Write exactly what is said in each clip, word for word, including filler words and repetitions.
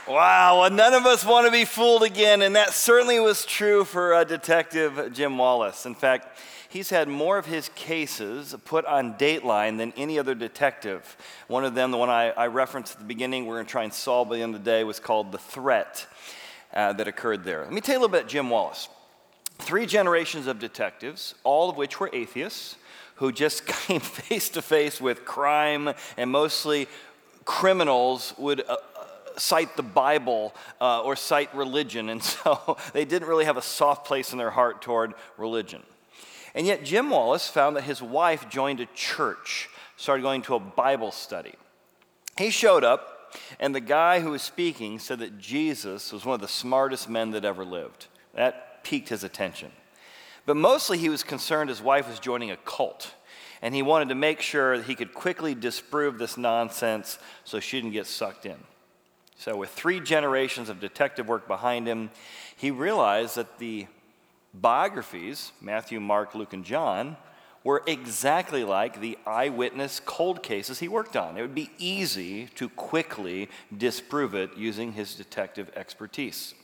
Wow, well, none of us want to be fooled again, and that certainly was true for uh, Detective Jim Wallace. In fact, he's had more of his cases put on Dateline than any other detective. One of them, the one I, I referenced at the beginning, we're going to try and solve by the end of the day, was called The Threat uh, that occurred there. Let me tell you a little bit about Jim Wallace. Three generations of detectives, all of which were atheists, who just came face to face with crime, and mostly criminals would uh, cite the Bible uh, or cite religion, and so they didn't really have a soft place in their heart toward religion. And yet Jim Wallace found that his wife joined a church, started going to a Bible study. He showed up, and the guy who was speaking said that Jesus was one of the smartest men that ever lived. That piqued his attention. But mostly he was concerned his wife was joining a cult, and he wanted to make sure that he could quickly disprove this nonsense so she didn't get sucked in. So with three generations of detective work behind him, he realized that the biographies, Matthew, Mark, Luke, and John, were exactly like the eyewitness cold cases he worked on. It would be easy to quickly disprove it using his detective expertise.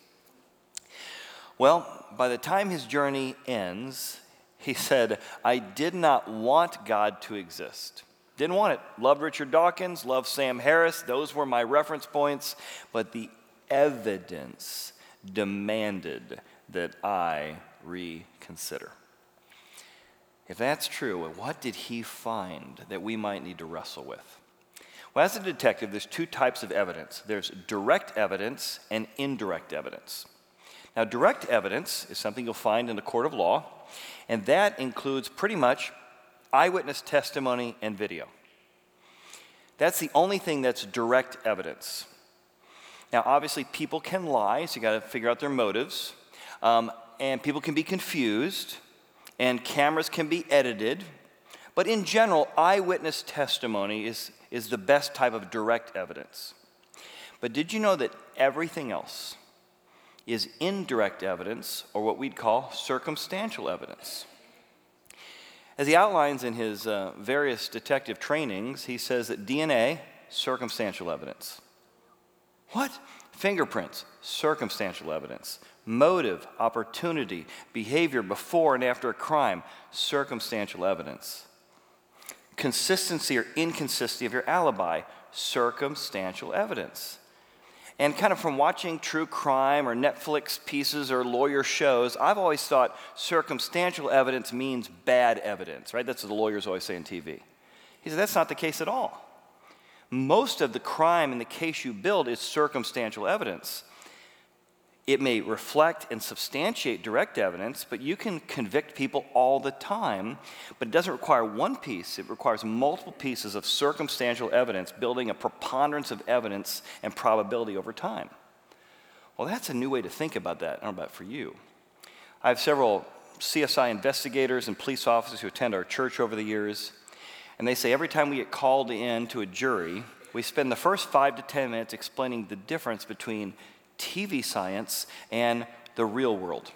Well, by the time his journey ends, he said, I did not want God to exist. Didn't want it. Loved Richard Dawkins, loved Sam Harris. Those were my reference points. But the evidence demanded that I reconsider. If that's true, what did he find that we might need to wrestle with? Well, as a detective, there's two types of evidence. There's direct evidence and indirect evidence. Now, direct evidence is something you'll find in the court of law, and that includes pretty much eyewitness testimony and video. That's the only thing that's direct evidence. Now, obviously, people can lie, so you got to figure out their motives, um, and people can be confused, and cameras can be edited. But in general, eyewitness testimony is, is the best type of direct evidence. But did you know that everything else is indirect evidence, or what we'd call circumstantial evidence? As he outlines in his uh, various detective trainings, he says that D N A, circumstantial evidence. What? Fingerprints, circumstantial evidence. Motive, opportunity, behavior before and after a crime, circumstantial evidence. Consistency or inconsistency of your alibi, circumstantial evidence. And kind of from watching true crime or Netflix pieces or lawyer shows, I've always thought circumstantial evidence means bad evidence, right? That's what the lawyers always say on T V. He said, that's not the case at all. Most of the crime in the case you build is circumstantial evidence. It may reflect and substantiate direct evidence, but you can convict people all the time, but it doesn't require one piece. It requires multiple pieces of circumstantial evidence, building a preponderance of evidence and probability over time. Well, that's a new way to think about that. I don't know about for you. I have several C S I investigators and police officers who attend our church over the years, and they say every time we get called in to a jury, we spend the first five to ten minutes explaining the difference between T V science and the real world.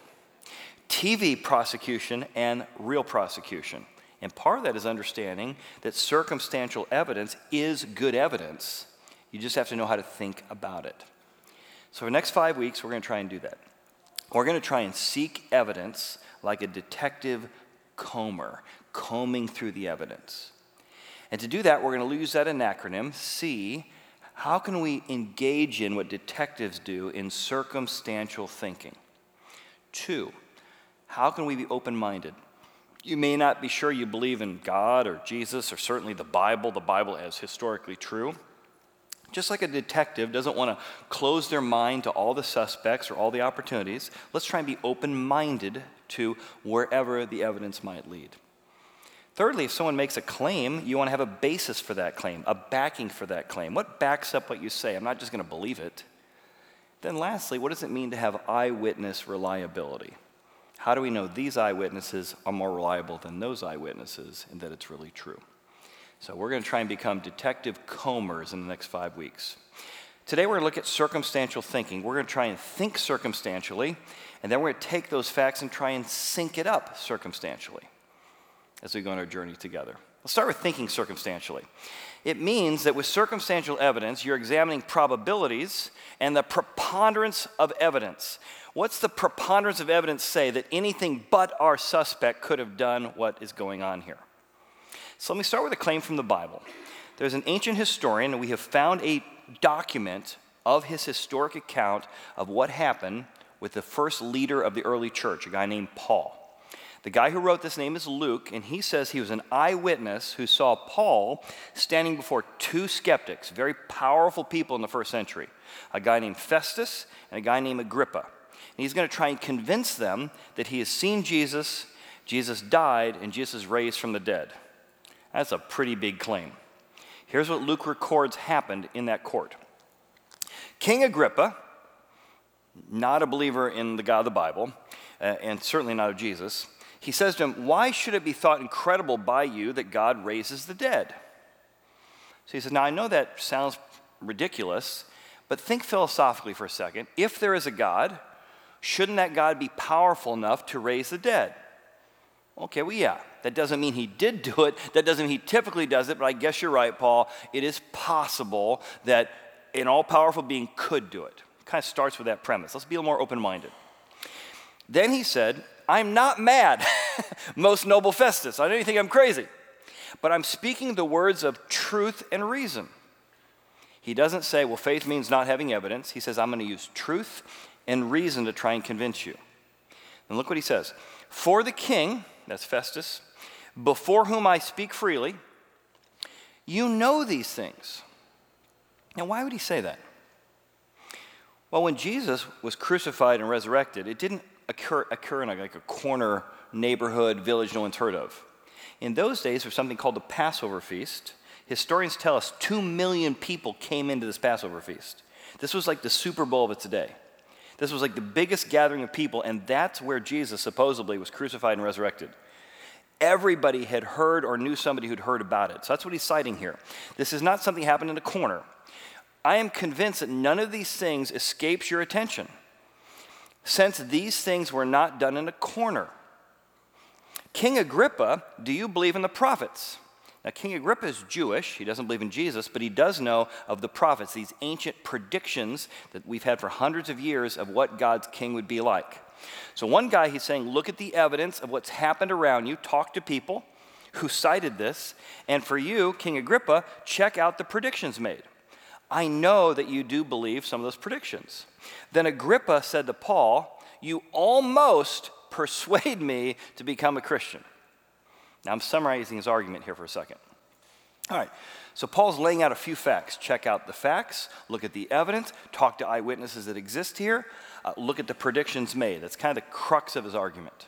T V prosecution and real prosecution. And part of that is understanding that circumstantial evidence is good evidence. You just have to know how to think about it. So for the next five weeks, we're going to try and do that. We're going to try and seek evidence like a detective comber, combing through the evidence. And to do that, we're going to use that acronym, C. How can we engage in what detectives do in circumstantial thinking? Two, how can we be open-minded? You may not be sure you believe in God or Jesus or certainly the Bible, the Bible as historically true. Just like a detective doesn't want to close their mind to all the suspects or all the opportunities, let's try and be open-minded to wherever the evidence might lead. Thirdly, if someone makes a claim, you want to have a basis for that claim, a backing for that claim. What backs up what you say? I'm not just going to believe it. Then lastly, what does it mean to have eyewitness reliability? How do we know these eyewitnesses are more reliable than those eyewitnesses and that it's really true? So we're going to try and become detective combers in the next five weeks. Today we're going to look at circumstantial thinking. We're going to try and think circumstantially, and then we're going to take those facts and try and sync it up circumstantially as we go on our journey together. Let's start with thinking circumstantially. It means that with circumstantial evidence, you're examining probabilities and the preponderance of evidence. What's the preponderance of evidence say that anything but our suspect could have done what is going on here? So let me start with a claim from the Bible. There's an ancient historian, and we have found a document of his historic account of what happened with the first leader of the early church, a guy named Paul. The guy who wrote this name is Luke, and he says he was an eyewitness who saw Paul standing before two skeptics, very powerful people in the first century, a guy named Festus and a guy named Agrippa. And he's going to try and convince them that he has seen Jesus, Jesus died, and Jesus is raised from the dead. That's a pretty big claim. Here's what Luke records happened in that court. King Agrippa, not a believer in the God of the Bible, uh, and certainly not of Jesus, he says to him, "Why should it be thought incredible by you that God raises the dead?" So he says, now I know that sounds ridiculous, but think philosophically for a second. If there is a God, shouldn't that God be powerful enough to raise the dead? Okay, well, yeah, that doesn't mean he did do it. That doesn't mean he typically does it, but I guess you're right, Paul. It is possible that an all-powerful being could do it. It kind of starts with that premise. Let's be a little more open-minded. Then he said, "I'm not mad, most noble Festus. I know you think I'm crazy, but I'm speaking the words of truth and reason." He doesn't say, well, faith means not having evidence. He says, I'm going to use truth and reason to try and convince you. And look what he says. "For the king," that's Festus, "before whom I speak freely, you know these things." Now, why would he say that? Well, when Jesus was crucified and resurrected, it didn't occur, occur in a, like a corner neighborhood village no one's heard of. In those days, there was something called the Passover feast. Historians tell us two million people came into this Passover feast. This was like the Super Bowl of its day. This was like the biggest gathering of people, and that's where Jesus supposedly was crucified and resurrected. Everybody had heard or knew somebody who'd heard about it. So that's what he's citing here. This is not something that happened in a corner. I am convinced that none of these things escapes your attention, since these things were not done in a corner. King Agrippa, do you believe in the prophets? Now, King Agrippa is Jewish. He doesn't believe in Jesus, but he does know of the prophets, these ancient predictions that we've had for hundreds of years of what God's king would be like. So one guy, he's saying, look at the evidence of what's happened around you. Talk to people who cited this. And for you, King Agrippa, check out the predictions made. I know that you do believe some of those predictions. Then Agrippa said to Paul, you almost persuade me to become a Christian. Now I'm summarizing his argument here for a second. All right, so Paul's laying out a few facts. Check out the facts, look at the evidence, talk to eyewitnesses that exist here, uh, look at the predictions made. That's kind of the crux of his argument.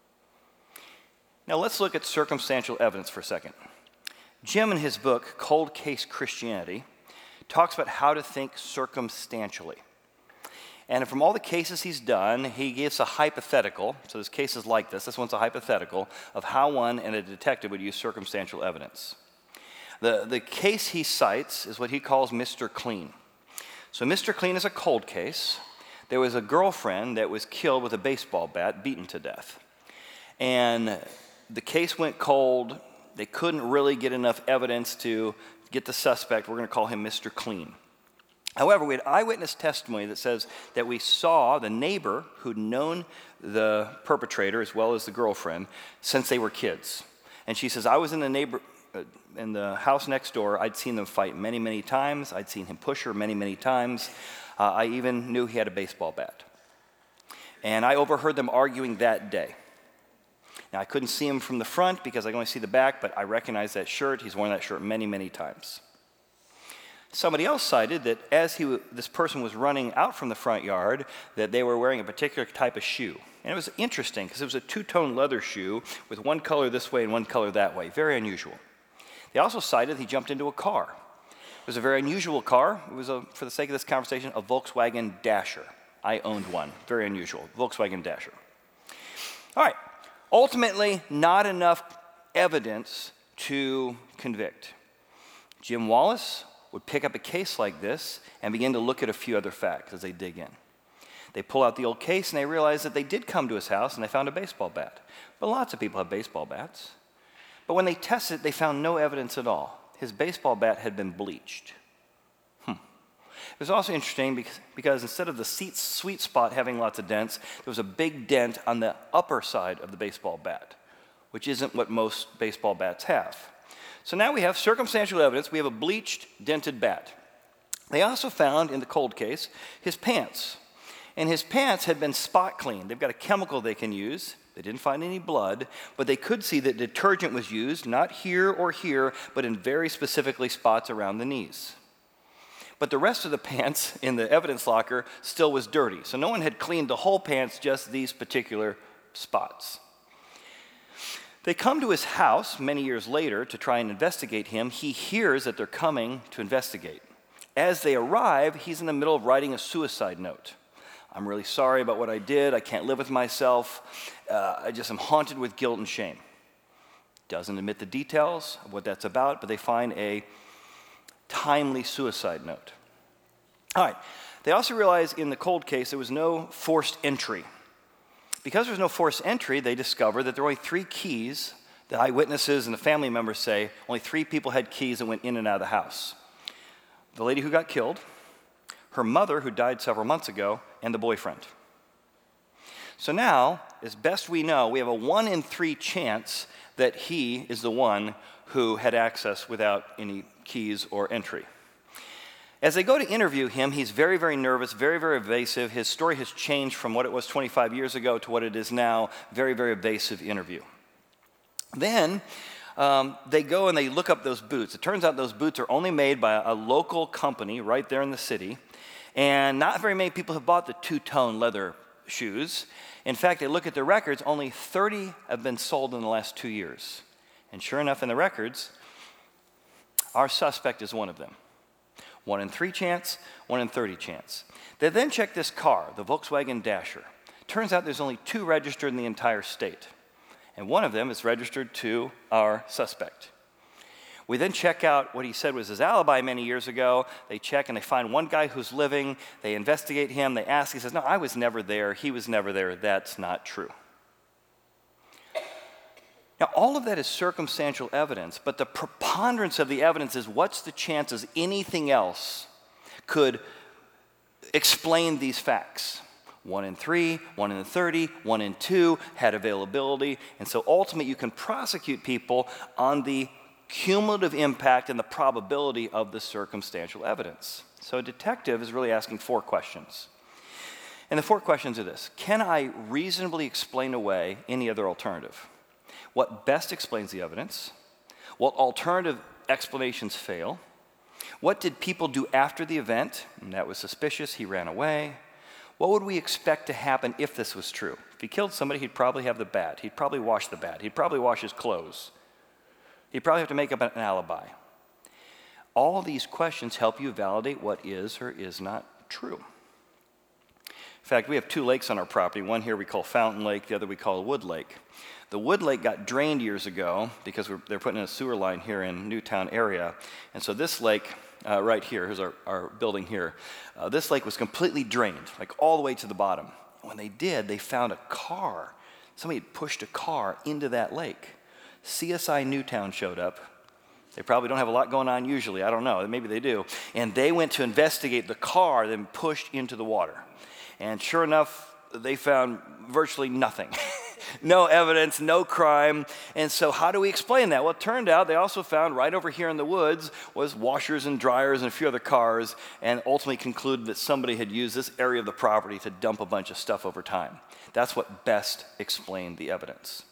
Now let's look at circumstantial evidence for a second. Jim, in his book, Cold Case Christianity, talks about how to think circumstantially. And from all the cases he's done, he gives a hypothetical. So there's cases like this. This one's a hypothetical of how one and a detective would use circumstantial evidence. The, the case he cites is what he calls Mister Clean. So Mister Clean is a cold case. There was a girlfriend that was killed with a baseball bat, beaten to death. And the case went cold. They couldn't really get enough evidence to get the suspect. We're going to call him Mister Clean. However, we had eyewitness testimony that says that we saw the neighbor who'd known the perpetrator as well as the girlfriend since they were kids. And she says, I was in the neighbor uh, in the house next door. I'd seen them fight many, many times. I'd seen him push her many, many times. Uh, I even knew he had a baseball bat. And I overheard them arguing that day. Now, I couldn't see him from the front because I could only see the back, but I recognized that shirt. He's worn that shirt many, many times. Somebody else cited that as he, this person was running out from the front yard, that they were wearing a particular type of shoe. And it was interesting because it was a two-tone leather shoe with one color this way and one color that way. Very unusual. They also cited he jumped into a car. It was a very unusual car. It was, a, for the sake of this conversation, a Volkswagen Dasher. I owned one. Very unusual. Volkswagen Dasher. All right. Ultimately, not enough evidence to convict. Jim Wallace would pick up a case like this and begin to look at a few other facts as they dig in. They pull out the old case and they realize that they did come to his house and they found a baseball bat. But lots of people have baseball bats. But when they tested it, they found no evidence at all. His baseball bat had been bleached. Hmm. It was also interesting because, because instead of the seat, sweet spot having lots of dents, there was a big dent on the upper side of the baseball bat, which isn't what most baseball bats have. So now we have circumstantial evidence. We have a bleached, dented bat. They also found, in the cold case, his pants. And his pants had been spot cleaned. They've got a chemical they can use. They didn't find any blood, but they could see that detergent was used, not here or here, but in very specifically spots around the knees. But the rest of the pants in the evidence locker still was dirty. So no one had cleaned the whole pants, just these particular spots. They come to his house many years later to try and investigate him. He hears that they're coming to investigate. As they arrive, he's in the middle of writing a suicide note. I'm really sorry about what I did. I can't live with myself. Uh, I just am haunted with guilt and shame. Doesn't admit the details of what that's about, but they find a timely suicide note. All right. They also realize in the cold case there was no forced entry. Because there was no forced entry, they discovered that there were only three keys. The eyewitnesses and the family members say only three people had keys that went in and out of the house. The lady who got killed, her mother who died several months ago, and the boyfriend. So now, as best we know, we have a one in three chance that he is the one who had access without any keys or entry. As they go to interview him, he's very, very nervous, very, very evasive. His story has changed from what it was twenty-five years ago to what it is now. Very, very evasive interview. Then um, they go and they look up those boots. It turns out those boots are only made by a local company right there in the city. And not very many people have bought the two-tone leather shoes. In fact, they look at the records, only thirty have been sold in the last two years. And sure enough, in the records, our suspect is one of them. One in three chance, one in thirty chance. They then check this car, the Volkswagen Dasher. Turns out there's only two registered in the entire state. And one of them is registered to our suspect. We then check out what he said was his alibi many years ago. They check and they find one guy who's living. They investigate him. They ask. He says, no, I was never there. He was never there. That's not true. Now, all of that is circumstantial evidence, but the preponderance of the evidence is what's the chances anything else could explain these facts? One in three, one in thirty, one in two had availability. And so ultimately you can prosecute people on the cumulative impact and the probability of the circumstantial evidence. So a detective is really asking four questions. And the four questions are this. Can I reasonably explain away any other alternative? What best explains the evidence? What alternative explanations fail? What did people do after the event? And that was suspicious. He ran away. What would we expect to happen if this was true? If he killed somebody, he'd probably have the bat. He'd probably wash the bat. He'd probably wash his clothes. He'd probably have to make up an alibi. All these questions help you validate what is or is not true. In fact, we have two lakes on our property. One here we call Fountain Lake, the other we call Wood Lake. The Wood Lake got drained years ago because we're, they're putting in a sewer line here in Newtown area. And so this lake uh, right here, here's our, our building here, uh, this lake was completely drained, like all the way to the bottom. When they did, they found a car. Somebody had pushed a car into that lake. C S I Newtown showed up. They probably don't have a lot going on usually. I don't know. Maybe they do. And they went to investigate the car, then pushed into the water. And sure enough, they found virtually nothing. No evidence, no crime. And so how do we explain that? Well, it turned out they also found right over here in the woods was washers and dryers and a few other cars, and ultimately concluded that somebody had used this area of the property to dump a bunch of stuff over time. That's what best explained the evidence.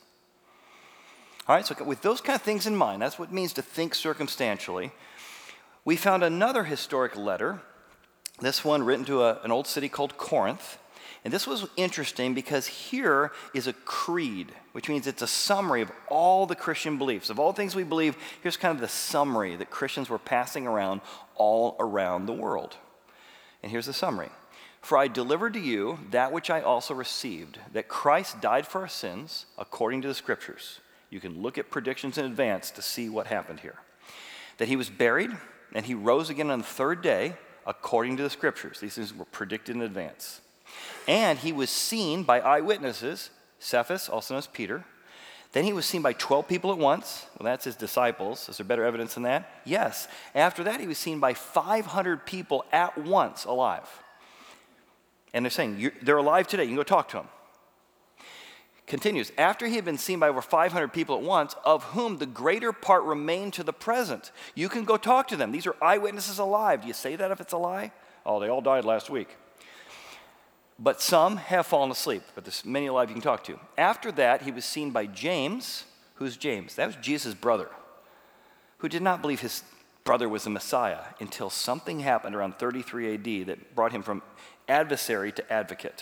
All right, so with those kind of things in mind, that's what it means to think circumstantially. We found another historic letter, this one written to a, an old city called Corinth. And this was interesting because here is a creed, which means it's a summary of all the Christian beliefs. Of all things we believe, here's kind of the summary that Christians were passing around all around the world. And here's the summary. For I delivered to you that which I also received, that Christ died for our sins according to the Scriptures. You can look at predictions in advance to see what happened here. That he was buried, and he rose again on the third day according to the Scriptures. These things were predicted in advance. And he was seen by eyewitnesses, Cephas, also known as Peter, Then he was seen by twelve people at once. Well, that's his disciples. Is there better evidence than that? Yes. After that, he was seen by five hundred people at once alive. And they're saying, You're, they're alive today. You can go talk to them. Continues, after he had been seen by over five hundred people at once, of whom the greater part remain to the present. You can go talk to them. These are eyewitnesses alive. Do you say that if it's a lie? Oh, they all died last week. But some have fallen asleep, but there's many alive you can talk to. After that, he was seen by James. Who's James? That was Jesus' brother, who did not believe his brother was the Messiah until something happened around thirty-three A D that brought him from adversary to advocate.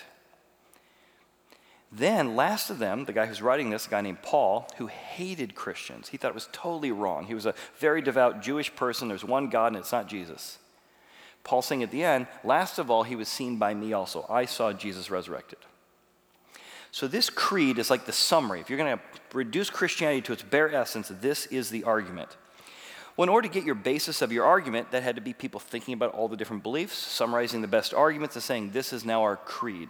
Then, last of them, the guy who's writing this, a guy named Paul, who hated Christians. He thought it was totally wrong. He was a very devout Jewish person. There's one God, and it's not Jesus. Paul saying at the end, last of all, he was seen by me also. I saw Jesus resurrected. So this creed is like the summary. If you're going to reduce Christianity to its bare essence, this is the argument. Well, in order to get your basis of your argument, that had to be people thinking about all the different beliefs, summarizing the best arguments, and saying, this is now our creed.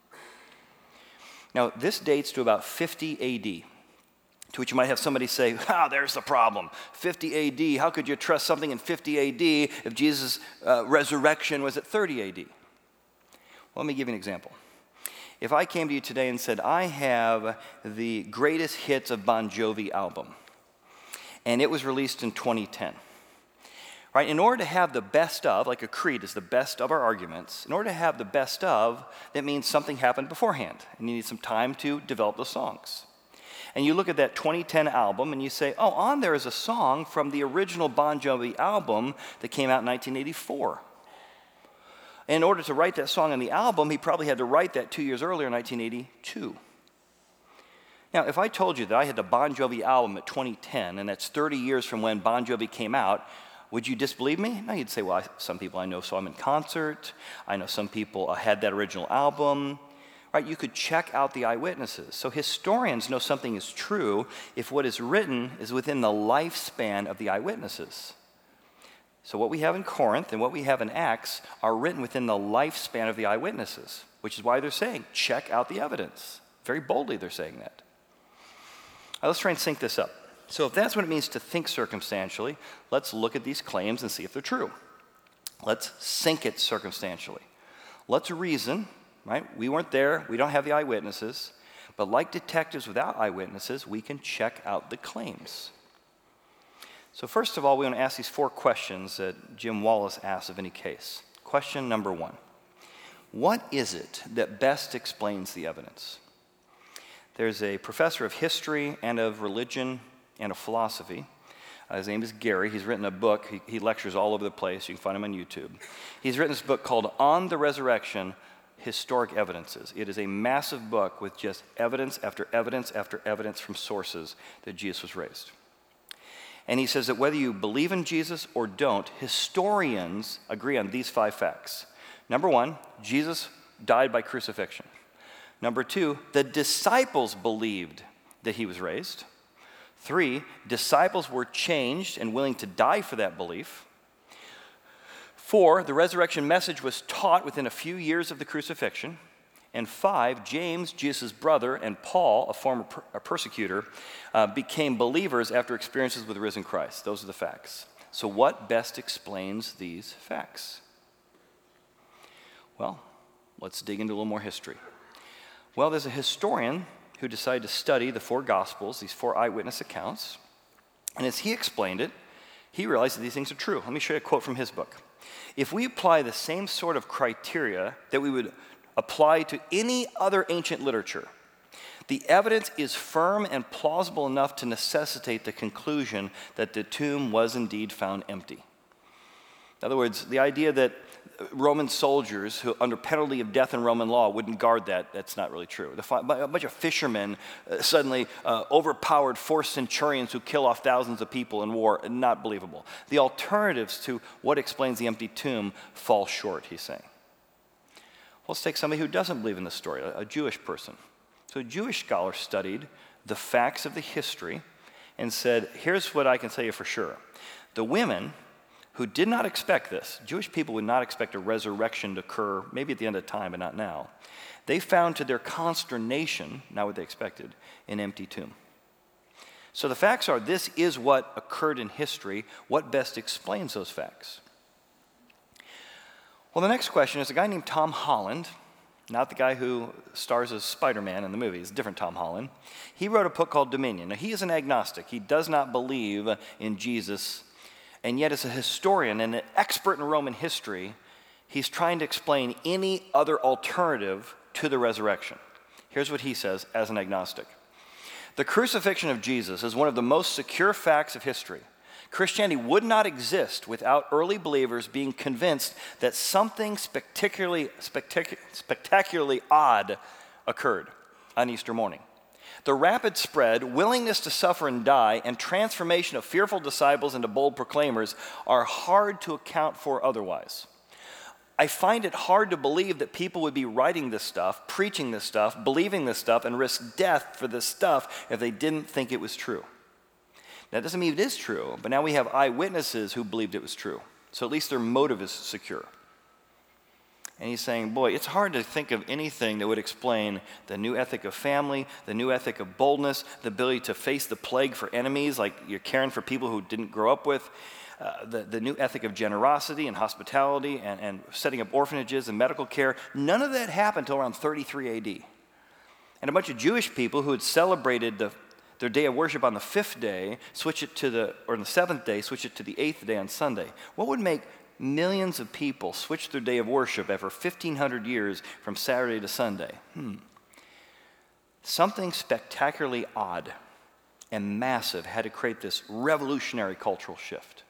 Now, this dates to about fifty A D, to which you might have somebody say, ah, there's the problem. fifty A D, how could you trust something in fifty A D if Jesus' uh, resurrection was at thirty A D? Well, let me give you an example. If I came to you today and said, I have the greatest hits of Bon Jovi album, and it was released in twenty ten. Right? In order to have the best of, like a creed is the best of our arguments, in order to have the best of, that means something happened beforehand, and you need some time to develop the songs. And you look at that twenty ten album and you say, oh, on there is a song from the original Bon Jovi album that came out in nineteen eighty-four. In order to write that song on the album, he probably had to write that two years earlier in nineteen eighty-two. Now, if I told you that I had the Bon Jovi album at twenty ten, and that's thirty years from when Bon Jovi came out, would you disbelieve me? No, you'd say, well, I, some people I know saw him in concert. I know some people uh, had that original album. Right? You could check out the eyewitnesses. So historians know something is true if what is written is within the lifespan of the eyewitnesses. So what we have in Corinth and what we have in Acts are written within the lifespan of the eyewitnesses, which is why they're saying, check out the evidence. Very boldly they're saying that. Now, let's try and sync this up. So if that's what it means to think circumstantially, let's look at these claims and see if they're true. Let's sync it circumstantially. Let's reason, right? We weren't there. We don't have the eyewitnesses. But like detectives without eyewitnesses, we can check out the claims. So first of all, we want to ask these four questions that Jim Wallace asks of any case. Question number one. What is it that best explains the evidence? There's a professor of history and of religion and of philosophy. Uh, his name is Gary. He's written a book. He, he lectures all over the place. You can find him on YouTube. He's written this book called On the Resurrection, Historic Evidences. It is a massive book with just evidence after evidence after evidence from sources that Jesus was raised. And he says that whether you believe in Jesus or don't, historians agree on these five facts. Number one, Jesus died by crucifixion. Number two, the disciples believed that he was raised. Three, disciples were changed and willing to die for that belief. Four, the resurrection message was taught within a few years of the crucifixion. And five, James, Jesus' brother, and Paul, a former per- a persecutor, uh, became believers after experiences with the risen Christ. Those are the facts. So what best explains these facts? Well, let's dig into a little more history. Well, there's a historian who decided to study the four Gospels, these four eyewitness accounts. And as he explained it, he realized that these things are true. Let me show you a quote from his book. If we apply the same sort of criteria that we would apply to any other ancient literature, the evidence is firm and plausible enough to necessitate the conclusion that the tomb was indeed found empty. In other words, the idea that Roman soldiers who, under penalty of death in Roman law, wouldn't guard that, that's not really true. The, a bunch of fishermen uh, suddenly uh, overpowered four centurions who kill off thousands of people in war, not believable. The alternatives to what explains the empty tomb fall short, he's saying. Well, let's take somebody who doesn't believe in this story, a, a Jewish person. So a Jewish scholar studied the facts of the history and said, here's what I can tell you for sure. The women who did not expect this, Jewish people would not expect a resurrection to occur, maybe at the end of time, but not now. They found to their consternation, not what they expected, an empty tomb. So the facts are, this is what occurred in history. What best explains those facts? Well, the next question is a guy named Tom Holland, not the guy who stars as Spider-Man in the movie. It's a different Tom Holland. He wrote a book called Dominion. Now, he is an agnostic. He does not believe in Jesus, and yet as a historian and an expert in Roman history, he's trying to explain any other alternative to the resurrection. Here's what he says as an agnostic. The crucifixion of Jesus is one of the most secure facts of history. Christianity would not exist without early believers being convinced that something spectacularly, spectac- spectacularly odd occurred on Easter morning. The rapid spread, willingness to suffer and die, and transformation of fearful disciples into bold proclaimers are hard to account for otherwise. I find it hard to believe that people would be writing this stuff, preaching this stuff, believing this stuff, and risk death for this stuff if they didn't think it was true. That doesn't mean it is true, but now we have eyewitnesses who believed it was true. So at least their motive is secure. And he's saying, boy, it's hard to think of anything that would explain the new ethic of family, the new ethic of boldness, the ability to face the plague for enemies, like you're caring for people who didn't grow up with, uh, the, the new ethic of generosity and hospitality and, and setting up orphanages and medical care. None of that happened until around thirty-three A D. And a bunch of Jewish people who had celebrated the, their day of worship on the fifth day, switch it to the, or on the seventh day, switch it to the eighth day on Sunday. What would make millions of people switch their day of worship after fifteen hundred years from Saturday to Sunday? Hmm. Something spectacularly odd and massive had to create this revolutionary cultural shift.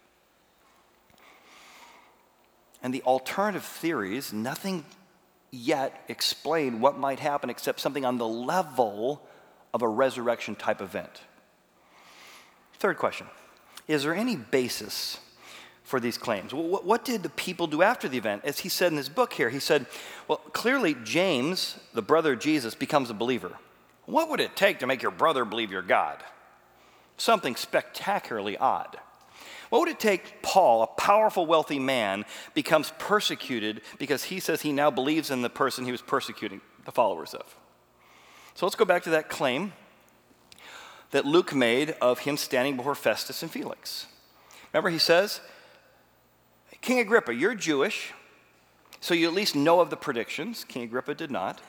And the alternative theories, nothing yet explained what might happen except something on the level of a resurrection type event. Third question, is there any basis for these claims? Well, what did the people do after the event? As he said in his book here, he said, well, clearly James, the brother of Jesus, becomes a believer. What would it take to make your brother believe you're God? Something spectacularly odd. What would it take Paul, a powerful, wealthy man, becomes persecuted because he says he now believes in the person he was persecuting the followers of? So let's go back to that claim that Luke made of him standing before Festus and Felix. Remember, he says, King Agrippa, you're Jewish, so you at least know of the predictions. King Agrippa did not.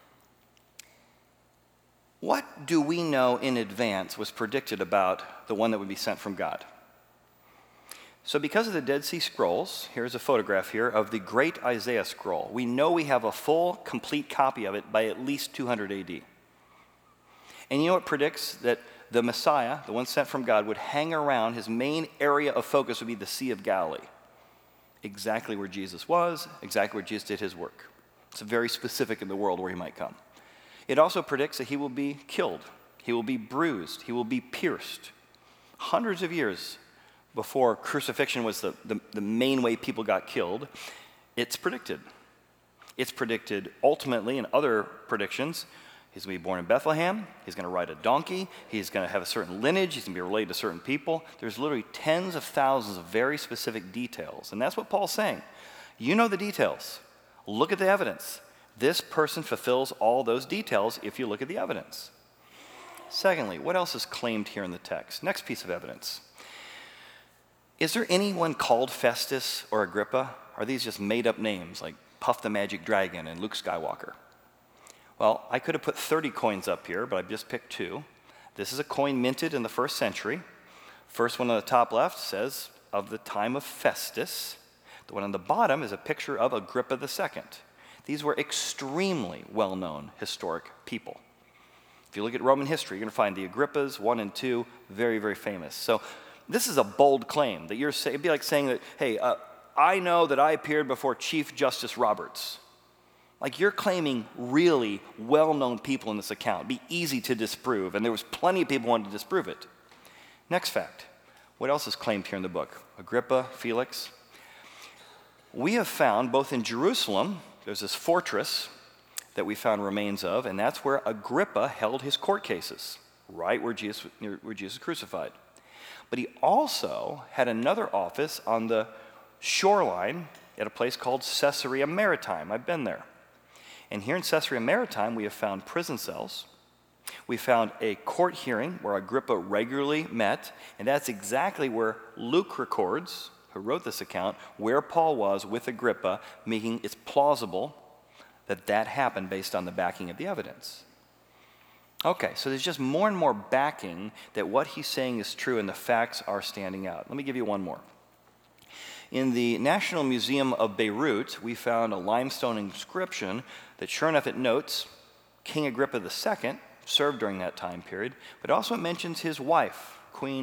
What do we know in advance was predicted about the one that would be sent from God? So because of the Dead Sea Scrolls, here's a photograph here of the Great Isaiah Scroll. We know we have a full, complete copy of it by at least two hundred A D. And you know what predicts that the Messiah, the one sent from God, would hang around, his main area of focus would be the Sea of Galilee. Exactly where Jesus was, exactly where Jesus did his work. It's very specific in the world where he might come. It also predicts that he will be killed, he will be bruised, he will be pierced. Hundreds of years before crucifixion was the, the, the main way people got killed, it's predicted. It's predicted ultimately in other predictions. He's going to be born in Bethlehem. He's going to ride a donkey. He's going to have a certain lineage. He's going to be related to certain people. There's literally tens of thousands of very specific details. And that's what Paul's saying. You know the details. Look at the evidence. This person fulfills all those details if you look at the evidence. Secondly, what else is claimed here in the text? Next piece of evidence. Is there anyone called Festus or Agrippa? Are these just made-up names like Puff the Magic Dragon and Luke Skywalker? Well, I could have put thirty coins up here, but I've just picked two. This is a coin minted in the first century. First one on the top left says, of the time of Festus. The one on the bottom is a picture of Agrippa the Second. These were extremely well-known historic people. If you look at Roman history, you're going to find the Agrippas, one and two, very, very famous. So this is a bold claim that you're saying. It'd be like saying that, hey, uh, I know that I appeared before Chief Justice Roberts. Like, you're claiming really well-known people in this account. It'd be easy to disprove, and there was plenty of people who wanted to disprove it. Next fact. What else is claimed here in the book? Agrippa, Felix. We have found, both in Jerusalem, there's this fortress that we found remains of, and that's where Agrippa held his court cases, right where Jesus, where Jesus was crucified. But he also had another office on the shoreline at a place called Caesarea Maritime. I've been there. And here in Caesarea Maritime, we have found prison cells. We found a court hearing where Agrippa regularly met, and that's exactly where Luke records, who wrote this account, where Paul was with Agrippa, making it's plausible that that happened based on the backing of the evidence. Okay, so there's just more and more backing that what he's saying is true and the facts are standing out. Let me give you one more. In the National Museum of Beirut, we found a limestone inscription that sure enough it notes King Agrippa the Second served during that time period, but also it mentions his wife,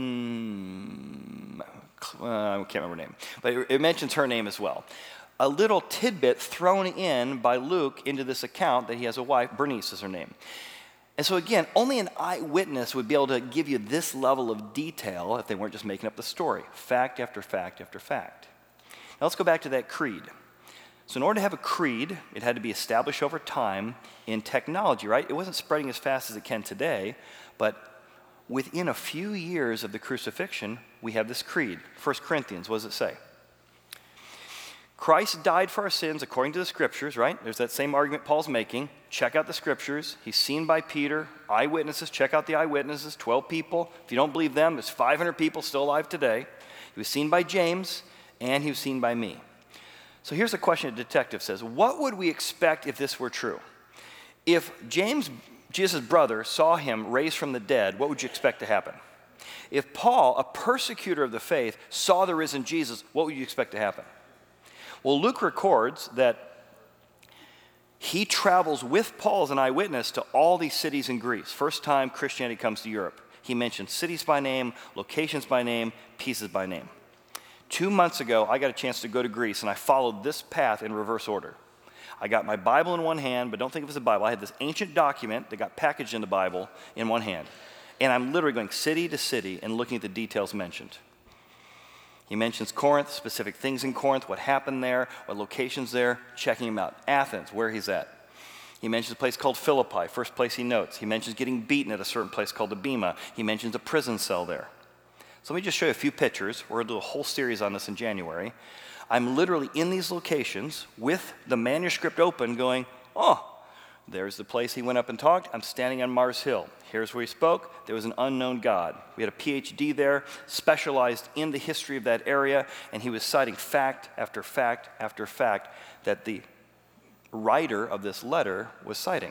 Queen, uh, I can't remember her name, but it, it mentions her name as well. A little tidbit thrown in by Luke into this account that he has a wife, Bernice is her name. And so again, only an eyewitness would be able to give you this level of detail if they weren't just making up the story, fact after fact after fact. Now let's go back to that creed. So in order to have a creed, it had to be established over time in technology, right? It wasn't spreading as fast as it can today, but within a few years of the crucifixion, we have this creed. First Corinthians, what does it say? Christ died for our sins according to the scriptures, right? There's that same argument Paul's making. Check out the scriptures. He's seen by Peter. Eyewitnesses, check out the eyewitnesses, twelve people. If you don't believe them, there's five hundred people still alive today. He was seen by James, and he was seen by me. So here's a question a detective says. What would we expect if this were true? If James, Jesus' brother, saw him raised from the dead, what would you expect to happen? If Paul, a persecutor of the faith, saw the risen Jesus, what would you expect to happen? Well, Luke records that he travels with Paul as an eyewitness to all these cities in Greece. First time Christianity comes to Europe. He mentions cities by name, locations by name, pieces by name. Two months ago, I got a chance to go to Greece, and I followed this path in reverse order. I got my Bible in one hand, but don't think of it as a Bible. I had this ancient document that got packaged in the Bible in one hand. And I'm literally going city to city and looking at the details mentioned. He mentions Corinth, specific things in Corinth, what happened there, what locations there, checking him out. Athens, where he's at. He mentions a place called Philippi, first place he notes. He mentions getting beaten at a certain place called the Bema. He mentions a prison cell there. So let me just show you a few pictures. We're going to do a whole series on this in January. I'm literally in these locations with the manuscript open going, oh, there's the place he went up and talked. I'm standing on Mars Hill. Here's where he spoke. There was an unknown God. We had a P H D there, specialized in the history of that area, and he was citing fact after fact after fact that the writer of this letter was citing.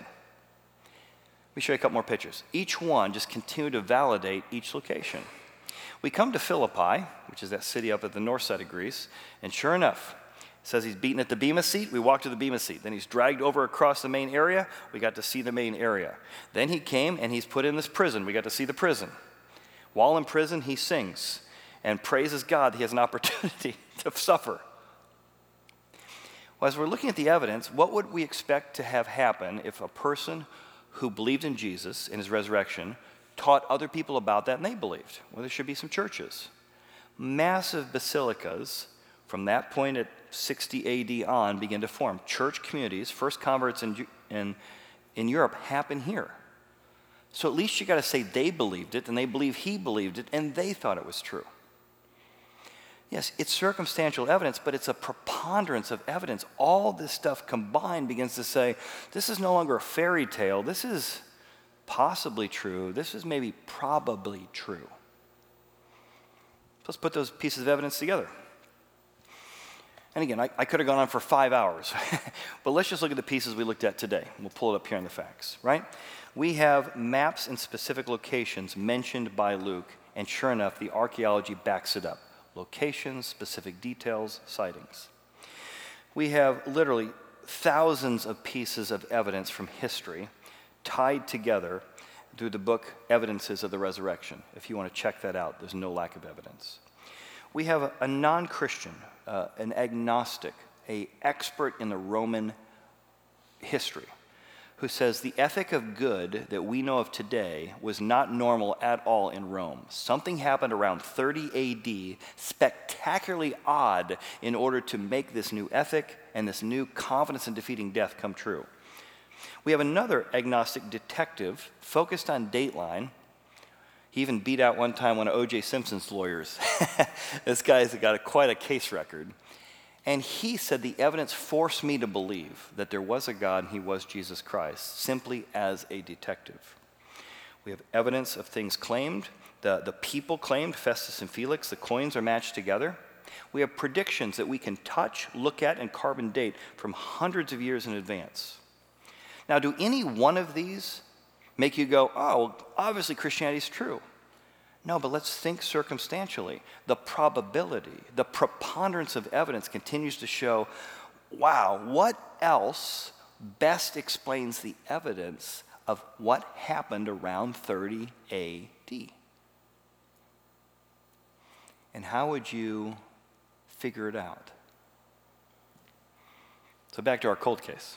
Let me show you a couple more pictures. Each one just continued to validate each location. We come to Philippi, which is that city up at the north side of Greece, and sure enough, it says he's beaten at the Bema seat. We walk to the Bema seat. Then he's dragged over across the main area. We got to see the main area. Then he came and he's put in this prison. We got to see the prison. While in prison, he sings and praises God that he has an opportunity to suffer. Well, as we're looking at the evidence, what would we expect to have happen if a person who believed in Jesus and his resurrection taught other people about that and they believed? Well, there should be some churches. Massive basilicas from that point at sixty A D on begin to form. Church communities, first converts in, in, in Europe happen here. So at least you got to say they believed it and they believe he believed it and they thought it was true. Yes, it's circumstantial evidence, but it's a preponderance of evidence. All this stuff combined begins to say, this is no longer a fairy tale. This is possibly true. This is maybe probably true. Let's put those pieces of evidence together. And again, I, I could have gone on for five hours, but let's just look at the pieces we looked at today. We'll pull it up here in the facts, right? We have maps and specific locations mentioned by Luke, and sure enough, the archaeology backs it up. Locations, specific details, sightings. We have literally thousands of pieces of evidence from history tied together through the book Evidences of the Resurrection. If you want to check that out, there's no lack of evidence. We have a, a non-Christian, uh, an agnostic, an expert in the Roman history, who says the ethic of good that we know of today was not normal at all in Rome. Something happened around thirty A D, spectacularly odd, in order to make this new ethic and this new confidence in defeating death come true. We have another agnostic detective focused on Dateline. He even beat out one time one of O J Simpson's lawyers. This guy's got a, quite a case record. And he said the evidence forced me to believe that there was a God and he was Jesus Christ, simply as a detective. We have evidence of things claimed. The, the people claimed, Festus and Felix, the coins are matched together. We have predictions that we can touch, look at, and carbon date from hundreds of years in advance. Now, do any one of these make you go, oh, well, obviously Christianity is true? No, but let's think circumstantially. The probability, the preponderance of evidence continues to show, wow, what else best explains the evidence of what happened around thirty A D? And how would you figure it out? So back to our cold case.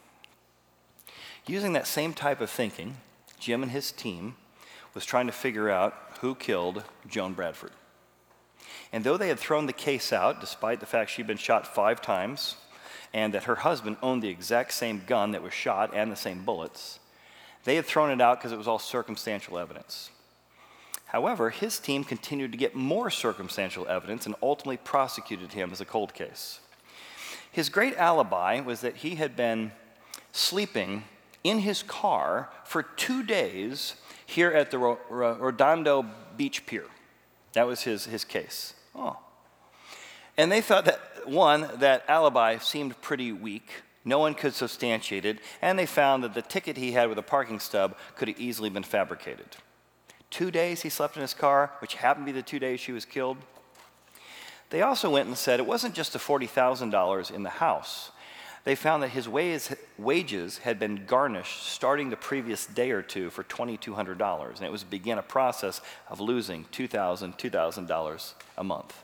Using that same type of thinking, Jim and his team was trying to figure out who killed Joan Bradford. And though they had thrown the case out, despite the fact she'd been shot five times, and that her husband owned the exact same gun that was shot and the same bullets, they had thrown it out because it was all circumstantial evidence. However, his team continued to get more circumstantial evidence and ultimately prosecuted him as a cold case. His great alibi was that he had been sleeping in his car for two days here at the Ro- Ro- Redondo Beach Pier. That was his, his case. Oh. And they thought that, one, that alibi seemed pretty weak. No one could substantiate it. And they found that the ticket he had with a parking stub could have easily been fabricated. Two days he slept in his car, which happened to be the two days she was killed. They also went and said it wasn't just the forty thousand dollars in the house. They found that his wages had been garnished starting the previous day or two for two thousand two hundred dollars, and it was begin a process of losing two thousand dollars, two thousand dollars a month.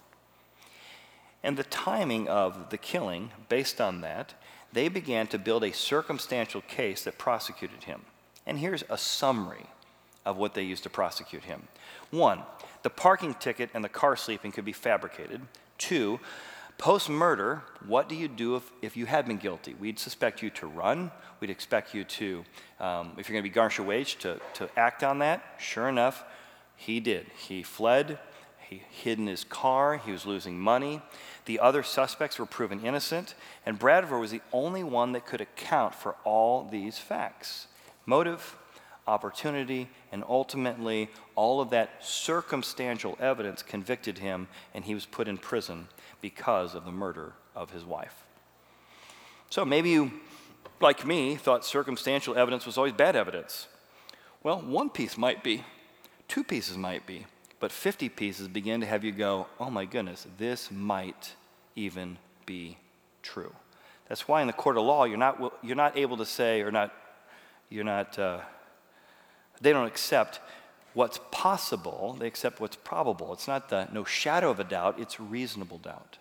And the timing of the killing, based on that, they began to build a circumstantial case that prosecuted him. And here's a summary of what they used to prosecute him. One, the parking ticket and the car sleeping could be fabricated. Two, post-murder, what do you do if, if you had been guilty? We'd suspect you to run. We'd expect you to, um, if you're going to be garnish your wage, to, to act on that. Sure enough, he did. He fled. He hid in his car. He was losing money. The other suspects were proven innocent, and Bradford was the only one that could account for all these facts. Motive, opportunity, and ultimately all of that circumstantial evidence convicted him, and he was put in prison because of the murder of his wife. So maybe you, like me, thought circumstantial evidence was always bad evidence. Well, one piece might be, two pieces might be, but fifty pieces begin to have you go, oh my goodness, this might even be true. That's why in the court of law, you're not, you're not able to say, or not, you're not, uh, they don't accept what's possible, they accept what's probable. It's not the no shadow of a doubt, it's reasonable doubt.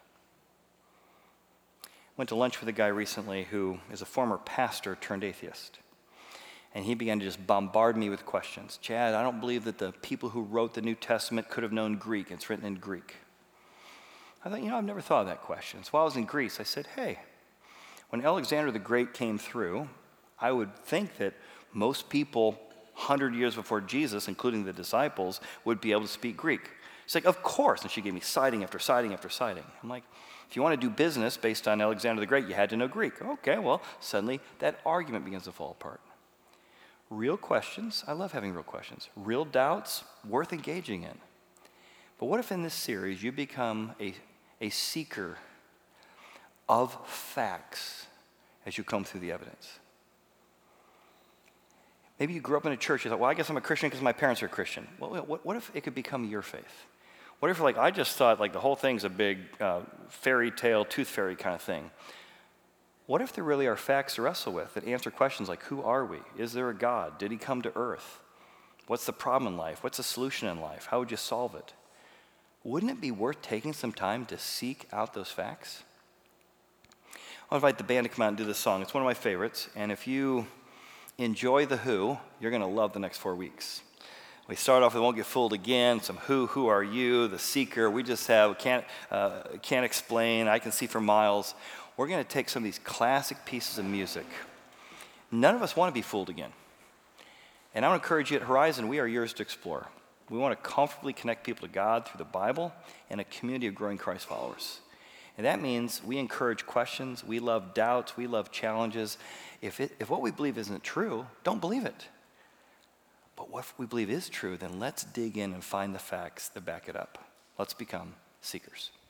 Went to lunch with a guy recently who is a former pastor turned atheist. And he began to just bombard me with questions. Chad, I don't believe that the people who wrote the New Testament could have known Greek. It's written in Greek. I thought, you know, I've never thought of that question. So while I was in Greece, I said, hey, when Alexander the Great came through, I would think that most people one hundred years before Jesus, including the disciples, would be able to speak Greek. She's like, of course. And she gave me citing after citing after citing. I'm like, if you want to do business based on Alexander the Great, you had to know Greek. Okay, well, suddenly that argument begins to fall apart. Real questions, I love having real questions. Real doubts, worth engaging in. But what if in this series you become a, a seeker of facts as you comb through the evidence? Maybe you grew up in a church, you thought, well, I guess I'm a Christian because my parents are Christian. Well, what, what if it could become your faith? What if, like, I just thought, like, the whole thing's a big uh, fairy tale, tooth fairy kind of thing? What if there really are facts to wrestle with that answer questions like, who are we? Is there a God? Did he come to earth? What's the problem in life? What's the solution in life? How would you solve it? Wouldn't it be worth taking some time to seek out those facts? I'll invite the band to come out and do this song. It's one of my favorites, and if you enjoy The Who, you're going to love the next four weeks. We start off with Won't Get Fooled Again, some Who, Who Are You, The Seeker. We just have Can't, uh, can't Explain, I Can See for Miles. We're going to take some of these classic pieces of music. None of us want to be fooled again. And I want to encourage you at Horizon, we are yours to explore. We want to comfortably connect people to God through the Bible and a community of growing Christ followers. And that means we encourage questions, we love doubts, we love challenges. If, it, if what we believe isn't true, don't believe it. But what we believe is true, then let's dig in and find the facts that back it up. Let's become seekers.